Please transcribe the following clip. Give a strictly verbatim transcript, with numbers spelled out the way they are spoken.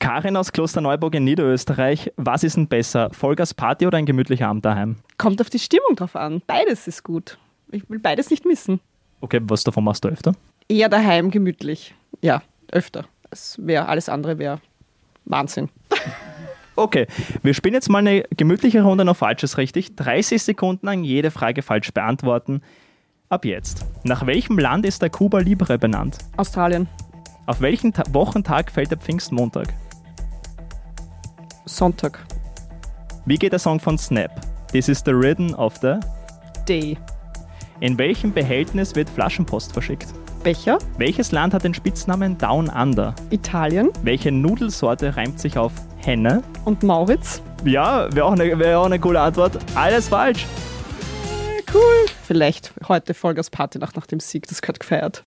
Karin aus Klosterneuburg in Niederösterreich. Was ist denn besser? Vollgas Party oder ein gemütlicher Abend daheim? Kommt auf die Stimmung drauf an. Beides ist gut. Ich will beides nicht missen. Okay, was davon machst du öfter? Eher daheim gemütlich. Ja, öfter. Es wär, alles andere wäre Wahnsinn. Okay, wir spielen jetzt mal eine gemütliche Runde noch Falsches richtig. dreißig Sekunden lang jede Frage falsch beantworten. Ab jetzt. Nach welchem Land ist der Cuba Libre benannt? Australien. Auf welchen Ta- Wochentag fällt der Pfingstmontag? Sonntag. Wie geht der Song von Snap? This is the rhythm of the... Day. In welchem Behältnis wird Flaschenpost verschickt? Becher. Welches Land hat den Spitznamen Down Under? Italien. Welche Nudelsorte reimt sich auf Henne? Und Mauritz. Ja, wäre auch, eine, wär auch eine coole Antwort. Alles falsch. Cool. Vielleicht heute Vollgas Party nach, nach dem Sieg. Das gehört gefeiert.